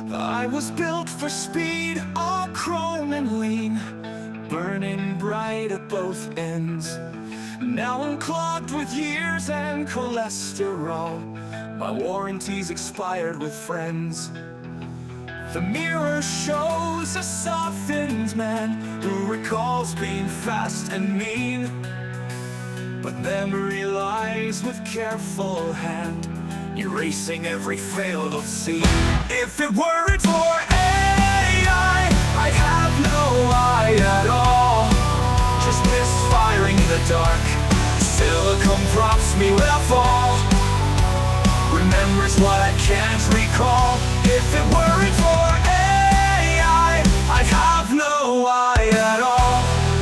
I was built for speed, all chrome and lean, burning bright at both ends. Now I'm clogged with years and cholesterol. My warranty's expired with friends. The mirror shows a softened man who recalls being fast and mean. But memory lies with careful hand, erasing every failed scene. If it weren't for AI, I'd have no eye at all. Just misfiring in the dark. Silicon prompts me when I fall. Remembers what I can't recall. If it weren't for AI, I'd have no eye at all.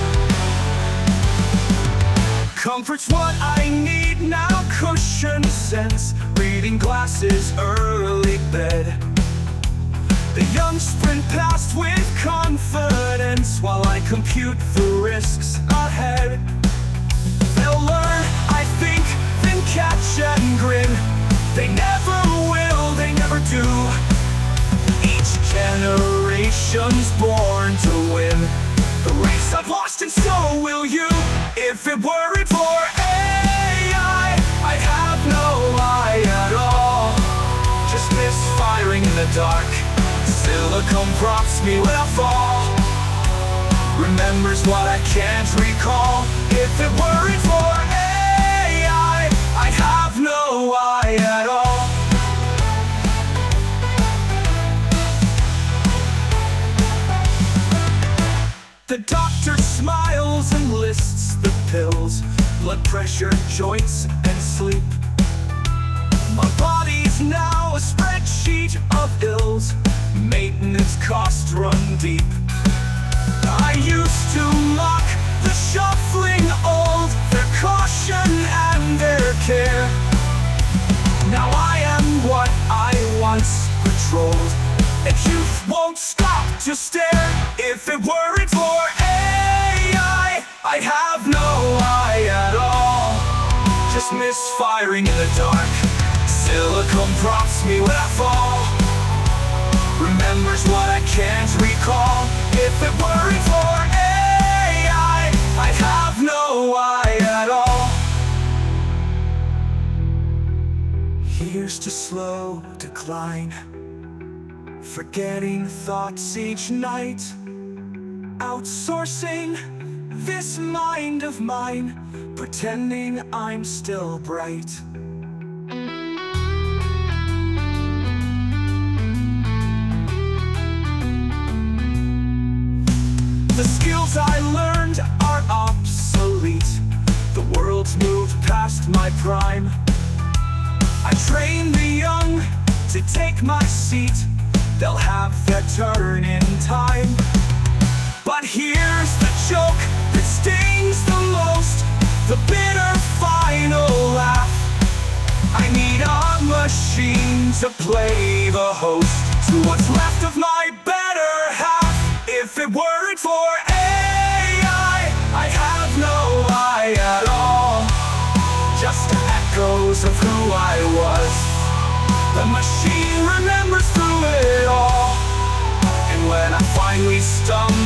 Comfort's what I need now, cushion sense, reading glasses, early bed. The young sprint past with confidence while I compute the risks ahead. They'll learn, I think, then catch and grin. They never will, they never do. Each generation's born to win the race I've lost, and so will you. If it weren't for AI, I'd have no eye at all. Just misfiring in the dark. Silicon prompts me when I fall. Remembers what I can't recall. If it weren't for AI, I'd have no eye at all. The doctor smiles and lists the pills, blood pressure, joints, and sleep. My body's now a spreadsheet of ills, maintenance costs run deep. I used to mock the shuffling old, their caution and their care. Now I am what I once patrolled, and youth won't stop to stare. If it weren't for AI, I'd have no eye at all. Just misfiring in the dark. Silicon prompts me when I fall. Remembers what I can't recall. If it weren't for AI, I'd have no eye at all. Here's to slow decline, forgetting thoughts each night. Outsourcing this mind of mine, pretending I'm still bright. The skills I learned are obsolete. The world's moved past my prime. I train the young to take my seat. They'll have their turn in time. But here's the joke that stings the most, the bitter final laugh. I need a machine to play the host to what's left of my better half. If it weren't for AI, I'd have no eye at all. Just echoes of who I was. The machine remembers through it all. And when I finally stumble